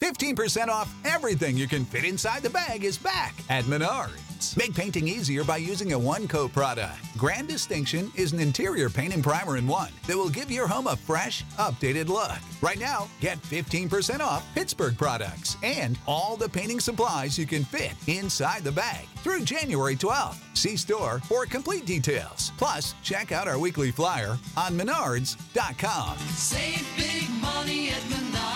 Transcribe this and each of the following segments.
15% off everything you can fit inside the bag is back at Menards. Make painting easier by using a one-coat product. Grand Distinction is an interior paint and primer in one that will give your home a fresh, updated look. Right now, get 15% off Pittsburgh products and all the painting supplies you can fit inside the bag through January 12th. See store for complete details. Plus, check out our weekly flyer on Menards.com. Save big money at Menards.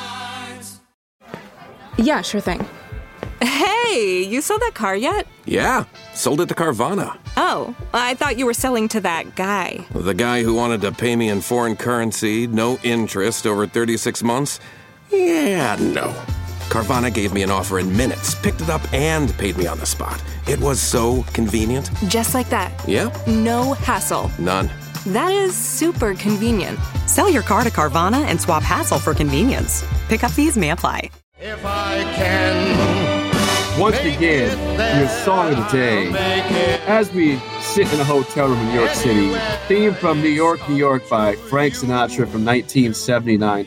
Yeah, sure thing. Hey, you sold that car yet? Yeah, sold it to Carvana. Oh, I thought you were selling to that guy. The guy who wanted to pay me in foreign currency, no interest, over 36 months? Yeah, no. Carvana gave me an offer in minutes, picked it up, and paid me on the spot. It was so convenient. Just like that. Yeah? No hassle. None. That is super convenient. Sell your car to Carvana and swap hassle for convenience. Pickup fees may apply. If I can. Once again, your song of the day. As we sit in a hotel room in New York City, theme from New York, New York by Frank Sinatra from 1979,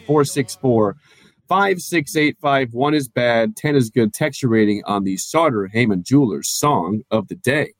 464-5685. 1 is bad, 10 is good. Texture rating on the Sauter Heyman Jewelers song of the day.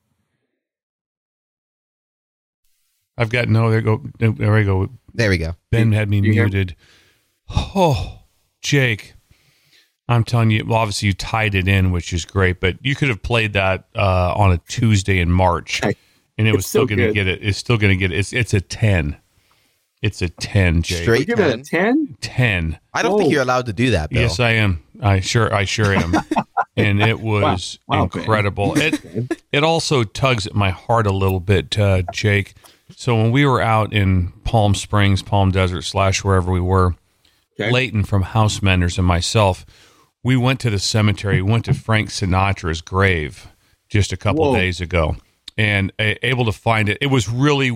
I've got no. There we go. There we go. Ben had me muted. Oh, Jake, I'm telling you. Well, obviously you tied it in, which is great. But you could have played that on a Tuesday in March, and it was still going to get it. It's still going to get it. It's a 10. It's a 10, Jake. Straight give it a 10? 10. I don't think you're allowed to do that, Bill. Yes, I am. I sure am. And it was incredible. It also tugs at my heart a little bit, Jake. So when we were out in Palm Springs, Palm Desert / wherever we were, Leighton from House Menders and myself, we went to the cemetery. We went to Frank Sinatra's grave just a couple of days ago, and able to find it. It was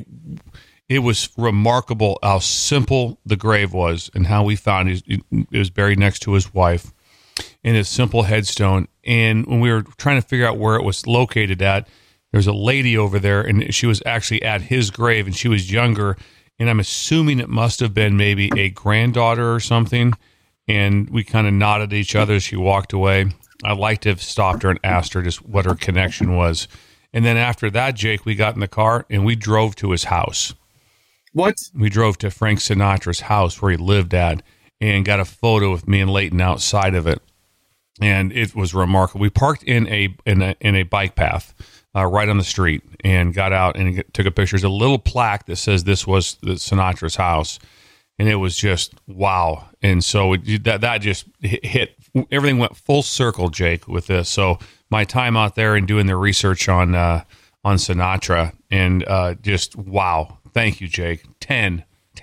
remarkable how simple the grave was and how we found it. It was buried next to his wife in a simple headstone. And when we were trying to figure out where it was located at, there's a lady over there, and she was actually at his grave, and she was younger, and I'm assuming it must have been maybe a granddaughter or something, and we kind of nodded at each other as she walked away. I'd like to have stopped her and asked her just what her connection was. And then after that, Jake, we got in the car, and we drove to his house. What? We drove to Frank Sinatra's house where he lived at and got a photo with me and Leighton outside of it, and it was remarkable. We parked in a bike path right on the street and got out and took a picture. There's a little plaque that says this was the Sinatra's house, and it was just wow. And so that just hit, everything went full circle, Jake, with this. So my time out there and doing the research on Sinatra, and just wow. Thank you, Jake. 10.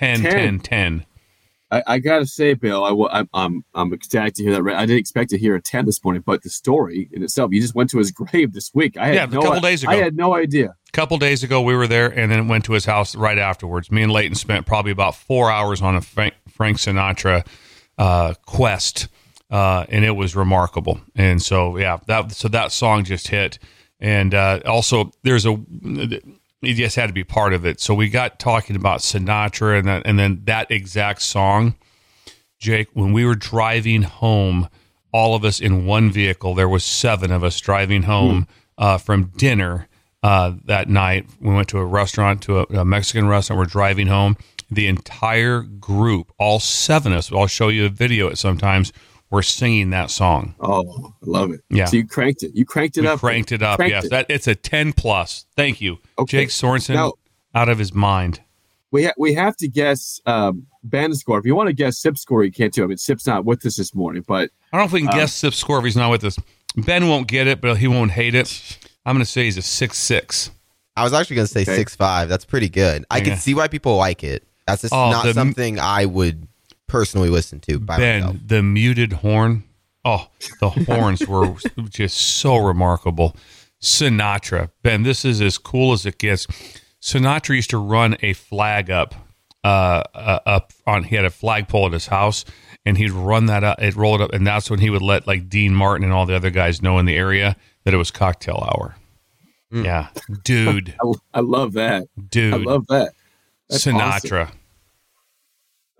I gotta say, Bill, I'm ecstatic to hear that. I didn't expect to hear a 10 this morning, but the story in itself, you just went to his grave this week. A couple days ago. I had no idea. A couple days ago, we were there and then went to his house right afterwards. Me and Leighton spent probably about 4 hours on a Frank Sinatra quest, and it was remarkable. And so, yeah, that song just hit. And also, he just had to be part of it. So we got talking about Sinatra and then that exact song. Jake, when we were driving home, all of us in one vehicle, there was 7 of us driving home from dinner that night. We went to a restaurant, to a Mexican restaurant. We're driving home. The entire group, all 7 of us, I'll show you a video at sometimes, we're singing that song. Oh, I love it. Yeah. So you cranked it. You cranked it up. Cranked it up. Yes. It's a 10 plus. Thank you. Okay. Jake Sorensen, now, out of his mind. We have to guess Ben's score. If you want to guess Sip's score, you can't too. I mean, Sip's not with us this morning, but I don't know if we can guess Sip's score if he's not with us. Ben won't get it, but he won't hate it. I'm going to say he's a 6.6. I was actually going to say 6.5. That's pretty good. I can see why people like it. That's just not something I would personally listen to by myself. The muted horn. Oh, the horns were just so remarkable. Sinatra. Ben, this is as cool as it gets. Sinatra used to run a flag up on. He had a flagpole at his house, and he'd run that up. It rolled up, and that's when he would let like Dean Martin and all the other guys know in the area that it was cocktail hour. Yeah, dude. I love that, dude. I love that. That's Sinatra. Awesome.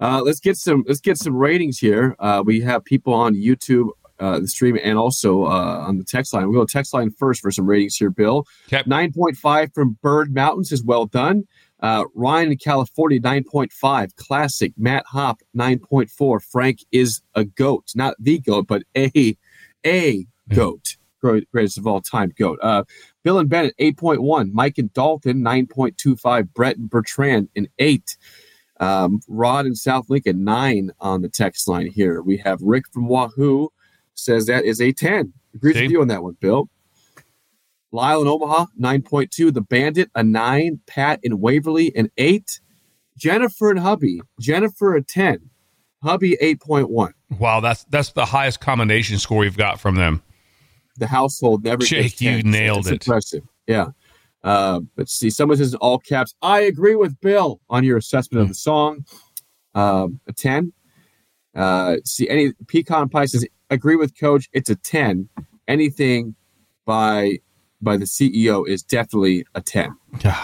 Let's get some ratings here. We have people on YouTube, the stream, and also on the text line. We'll go text line first for some ratings here, Bill. Okay. 9.5 from Bird Mountains is well done. Ryan in California, 9.5. Classic. Matt Hop, 9.4. Frank is a goat. Not the goat, but a goat. Greatest of all time goat. Bill and Bennett, 8.1. Mike and Dalton, 9.25. Brett and Bertrand, an 8. Rod in South Lincoln, 9 on the text line here. We have Rick from Wahoo, says that is a 10. Agrees with you on that one, Bill. Lyle in Omaha, 9.2. The Bandit, a 9. Pat in Waverly, an 8. Jennifer and Hubby. Jennifer, a 10. Hubby, 8.1. Wow, that's the highest combination score we've got from them. The household never Jake, gets 10. you nailed it. Impressive. Yeah. Let's see. Someone says in all caps, I agree with Bill on your assessment of the song. A 10. See, any Pecan Pie says, agree with Coach. It's a 10. Anything by the CEO is definitely a 10.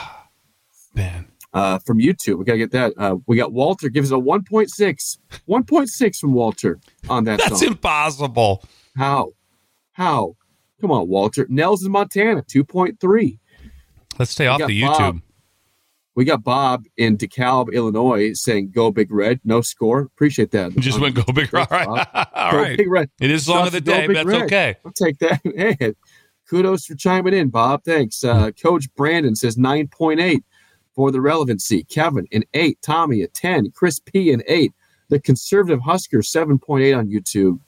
Man. From YouTube, we got to get that. We got Walter gives us a 1.6. 1.6 from Walter on that song. That's impossible. How? Come on, Walter. Nels in Montana, 2.3. Let's stay off the YouTube. We got Bob in DeKalb, Illinois, saying "Go Big Red." No score. Appreciate that. You just went "Go Big Red." All right. All right. Big Red. It is song of the day, but that's Red. Okay. I'll take that. Hey, kudos for chiming in, Bob. Thanks. Coach Brandon says 9.8 for the relevancy. Kevin, an 8. Tommy, a 10. Chris P, an 8. The Conservative Husker, 7.8 on YouTube.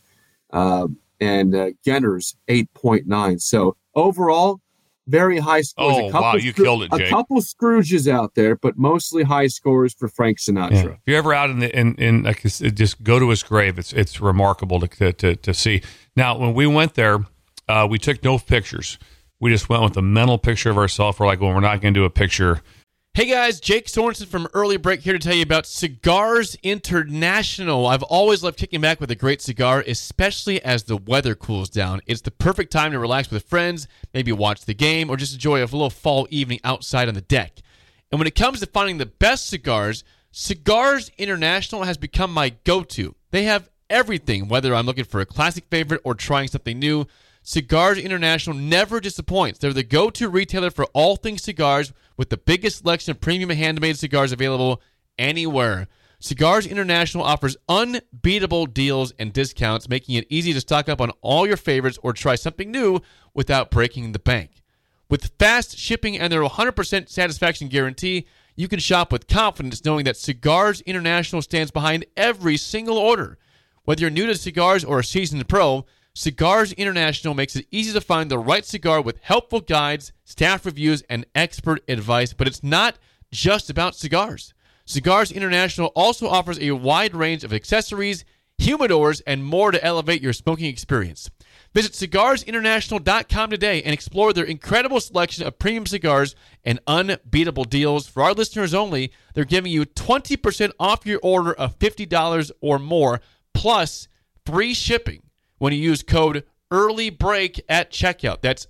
And Genners, 8.9. So overall, very high scores. Oh, wow, you killed it, Jake. A couple Scrooges out there, but mostly high scores for Frank Sinatra. Yeah. If you're ever out in like, just go to his grave. It's remarkable to see. Now, when we went there, we took no pictures. We just went with a mental picture of ourselves. We're like, well, we're not going to do a picture. Hey guys, Jake Sorensen from Early Break here to tell you about Cigars International. I've always loved kicking back with a great cigar, especially as the weather cools down. It's the perfect time to relax with friends, maybe watch the game, or just enjoy a little fall evening outside on the deck. And when it comes to finding the best cigars, Cigars International has become my go-to. They have everything, whether I'm looking for a classic favorite or trying something new. Cigars International never disappoints. They're the go-to retailer for all things cigars, with the biggest selection of premium handmade cigars available anywhere. Cigars International offers unbeatable deals and discounts, making it easy to stock up on all your favorites or try something new without breaking the bank. With fast shipping and their 100% satisfaction guarantee, you can shop with confidence knowing that Cigars International stands behind every single order. Whether you're new to cigars or a seasoned pro, Cigars International makes it easy to find the right cigar with helpful guides, staff reviews, and expert advice. But it's not just about cigars. Cigars International also offers a wide range of accessories, humidors, and more to elevate your smoking experience. Visit cigarsinternational.com today and explore their incredible selection of premium cigars and unbeatable deals. For our listeners only, they're giving you 20% off your order of $50 or more, plus free shipping when you use code EARLYBREAK at checkout. That's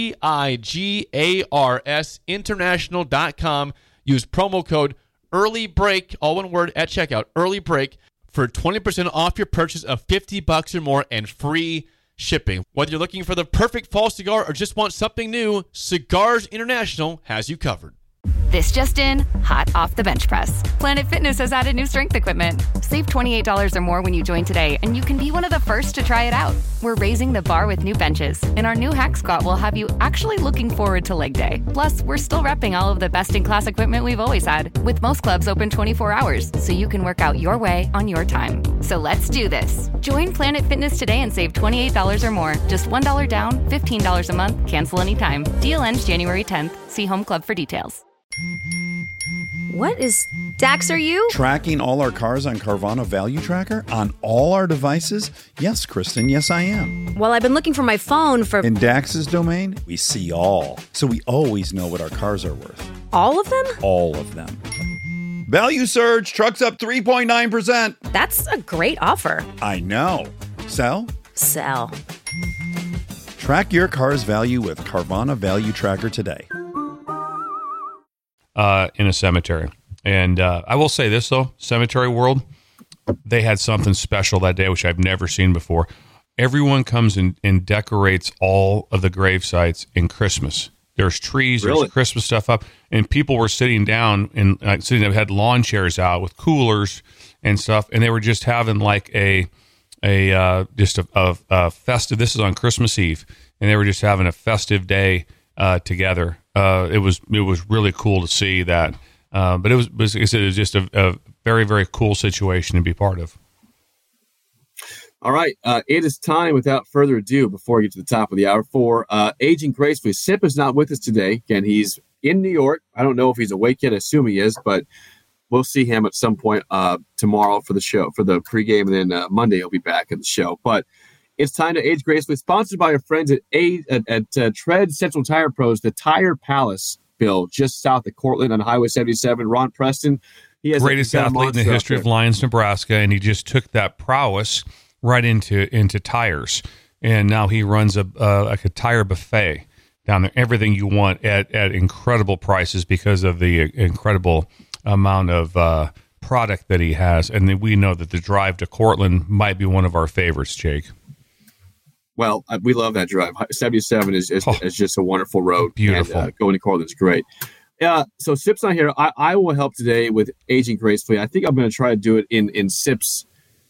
CIGARS international.com. Use promo code EARLYBREAK, all one word, at checkout, EARLYBREAK, for 20% off your purchase of $50 or more and free shipping. Whether you're looking for the perfect fall cigar or just want something new, Cigars International has you covered. This just in, hot off the bench press. Planet Fitness has added new strength equipment. Save $28 or more when you join today, and you can be one of the first to try it out. We're raising the bar with new benches, and our new Hack Squat will have you actually looking forward to leg day. Plus, we're still repping all of the best-in-class equipment we've always had, with most clubs open 24 hours, so you can work out your way on your time. So let's do this. Join Planet Fitness today and save $28 or more. Just $1 down, $15 a month, cancel anytime. Deal ends January 10th. See Home Club for details. What is... Dax, are you? Tracking all our cars on Carvana Value Tracker on all our devices? Yes, Kristen, yes I am. Well, I've been looking for my phone for... In Dax's domain, we see all. So we always know what our cars are worth. All of them? All of them. Value surge, trucks up 3.9%. That's a great offer. I know. Sell? Sell. Track your car's value with Carvana Value Tracker today. In a cemetery. And I will say this, though, cemetery world, they had something special that day, which I've never seen before. Everyone comes and decorates all of the grave sites in Christmas. There's trees, there's Christmas stuff up, and people were sitting down and had lawn chairs out with coolers and stuff, and they were just having like a festive. This is on Christmas Eve, and they were just having a festive day together. It was really cool to see that, but it was just a very, very cool situation to be part of. All right, it is time, without further ado, before we get to the top of the hour, for Aging Gracefully. Sip is not with us today. Again, he's in New York. I don't know if he's awake yet. I assume he is, but we'll see him at some point tomorrow for the show, for the pregame, and then Monday he'll be back at the show. But it's time to age gracefully. Sponsored by our friends at Tread Central Tire Pros, the Tire Palace, Bill, just south of Cortland on Highway 77. Ron Preston, he has greatest athlete in the history of Lions, Nebraska, and he just took that prowess right into tires, and now he runs like a tire buffet down there. Everything you want at incredible prices because of the incredible amount of product that he has. And then we know that the drive to Cortland might be one of our favorites, Jake. Well, we love that drive. 77 is just a wonderful road. Beautiful. And, going to Cortland is great. So Sip's not here. I will help today with Aging Gracefully. I think I'm going to try to do it in Sip's,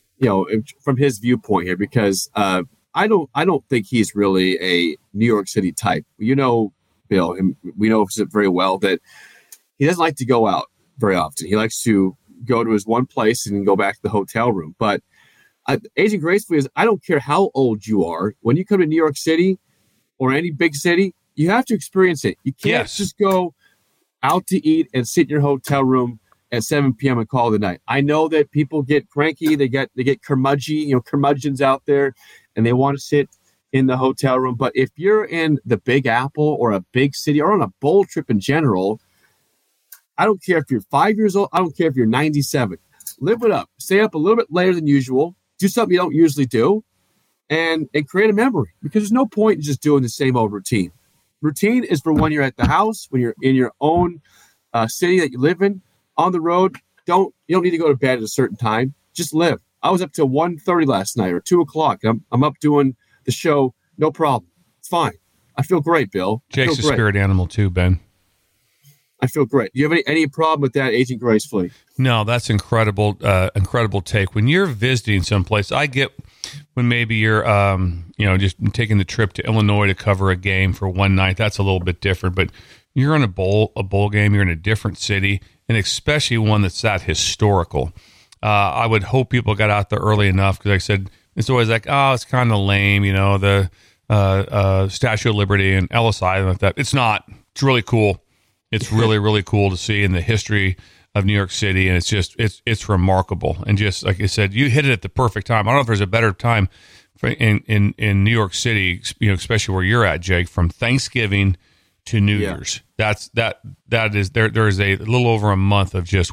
from his viewpoint here, because I don't think he's really a New York City type. Bill, and we know Sip very well, that he doesn't like to go out very often. He likes to go to his one place and then go back to the hotel room. But Aging Gracefully is, I don't care how old you are, when you come to New York City or any big city, you have to experience it. You can't just go out to eat and sit in your hotel room at 7 p.m. and call it a night. I know that people get cranky, they get curmudgeons out there, and they want to sit in the hotel room. But if you're in the Big Apple or a big city or on a bowl trip in general, I don't care if you're 5 years old, I don't care if you're 97. Live it up. Stay up a little bit later than usual. Do something you don't usually do, and create a memory, because there's no point in just doing the same old routine. Routine is for when you're at the house, when you're in your own city that you live in. On the road, you don't need to go to bed at a certain time. Just live. I was up till 1:30 last night or 2 o'clock. I'm up doing the show. No problem. It's fine. I feel great, Bill. Jake's a spirit animal too, Ben. I feel great. Do you have any problem with that, Aging Gracefully? No, that's incredible take. When you're visiting someplace, I get when maybe you're, just taking the trip to Illinois to cover a game for one night. That's a little bit different, but you're in a bowl game. You're in a different city, and especially one that's that historical. I would hope people got out there early enough, because like I said, it's always like, oh, it's kind of lame, the Statue of Liberty and Ellis Island like that. It's not. It's really cool. It's really, really cool to see in the history of New York City, and it's remarkable. And just like I said, you hit it at the perfect time. I don't know if there's a better time in New York City, especially where you're at, Jake, from Thanksgiving to New Year's. That is there is a little over a month of just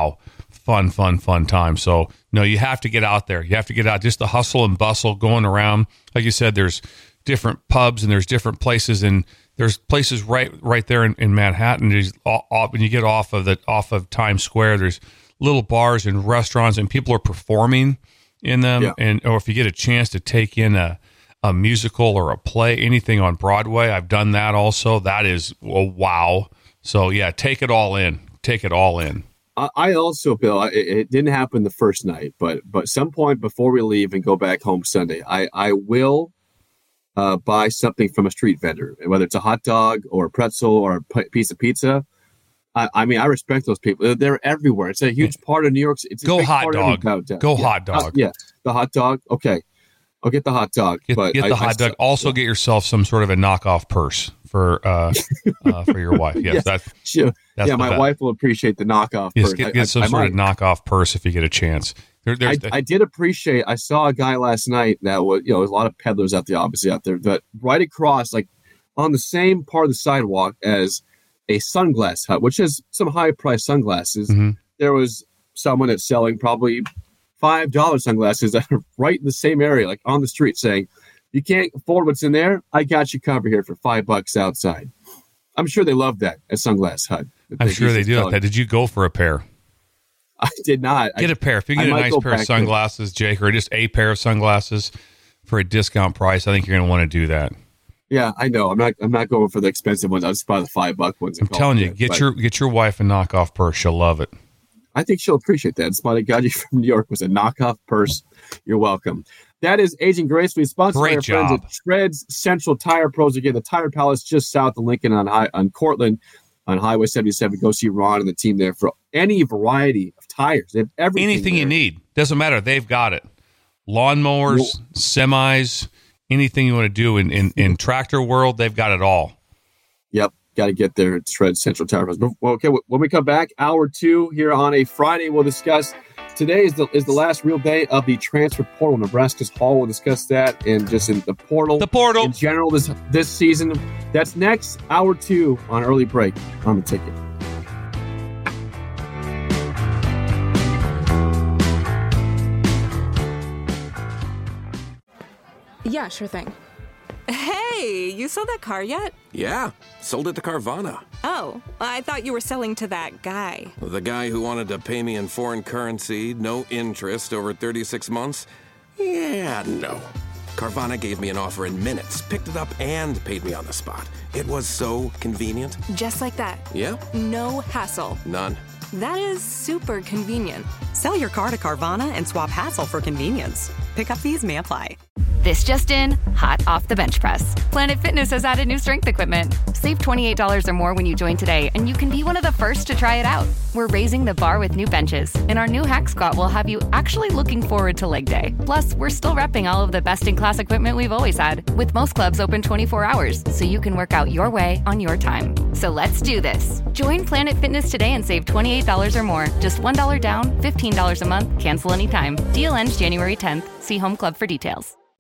fun time. So no, you have to get out there. You have to get out, just the hustle and bustle going around. Like you said, there's different pubs and there's different places, and there's places right there in Manhattan. When you get off of Times Square, there's little bars and restaurants, and people are performing in them. Yeah. Or if you get a chance to take in a musical or a play, anything on Broadway, I've done that also. That is wow. So yeah, take it all in. Take it all in. I also, Bill, it didn't happen the first night, but some point before we leave and go back home Sunday, I will buy something from a street vendor, whether it's a hot dog or a pretzel or a piece of pizza. I respect those people. They're everywhere. It's a huge part of New York. It's a Go big hot part dog. Of Go hot dog. The hot dog. Okay. I'll get the hot dog. Get the hot dog. Also, get yourself some sort of a knockoff purse for your wife. Yes, that's my wife will appreciate the knockoff purse. Get some sort of knockoff purse if you get a chance. I did appreciate. I saw a guy last night that was, there's a lot of peddlers out there, but right across, like on the same part of the sidewalk as a sunglass hut, which has some high-priced sunglasses. Mm-hmm. There was someone that's selling probably $5 sunglasses that are right in the same area, like on the street, saying, "You can't afford what's in there? I got you covered here for $5 outside." I'm sure they love that at Sunglass Hut. I'm sure they do. Did you go for a pair? I did not. Get a pair. If you get a nice pair of sunglasses, Jake, or just a pair of sunglasses for a discount price, I think you're going to want to do that. Yeah, I know. I'm not going for the expensive ones. I'll just buy the $5 ones. I'm telling you, get your wife a knockoff purse. She'll love it. I think she'll appreciate that. Smiley got you from New York was a knockoff purse. You're welcome. That is Aging Gracefully, sponsored by our friends at Shreds Central Tire Pros. Again, the Tire Palace just south of Lincoln on Cortland on Highway 77. Go see Ron and the team there for any variety of tires. They have everything. Anything you need. Doesn't matter. They've got it. Lawnmowers, semis, anything you want to do in tractor world, they've got it all. Yep. Got to get there at Shred Central Tire Pros. Okay, when we come back, hour 2 here on a Friday, we'll discuss. Today is the last real day of the transfer portal. Nebraska's Hall. We'll discuss that and just in the portal in general this season. That's next, hour 2 on Early Break on the Ticket. Yeah, sure thing. Hey, you sold that car yet? Yeah, sold it to Carvana. Oh, I thought you were selling to that guy. The guy who wanted to pay me in foreign currency, no interest, over 36 months? Yeah, no. Carvana gave me an offer in minutes, picked it up, and paid me on the spot. It was so convenient. Just like that? Yeah. No hassle. None. That is super convenient. Sell your car to Carvana and swap hassle for convenience. Pickup fees may apply. This just in, hot off the bench press. Planet Fitness has added new strength equipment. Save $28 or more when you join today, and you can be one of the first to try it out. We're raising the bar with new benches, and our new Hack Squat will have you actually looking forward to leg day. Plus, we're still repping all of the best-in-class equipment we've always had, with most clubs open 24 hours, so you can work out your way on your time. So let's do this. Join Planet Fitness today and save $28 or more. Just $1 down, $15 a month, cancel anytime. Deal ends January 10th. See Home Club for details.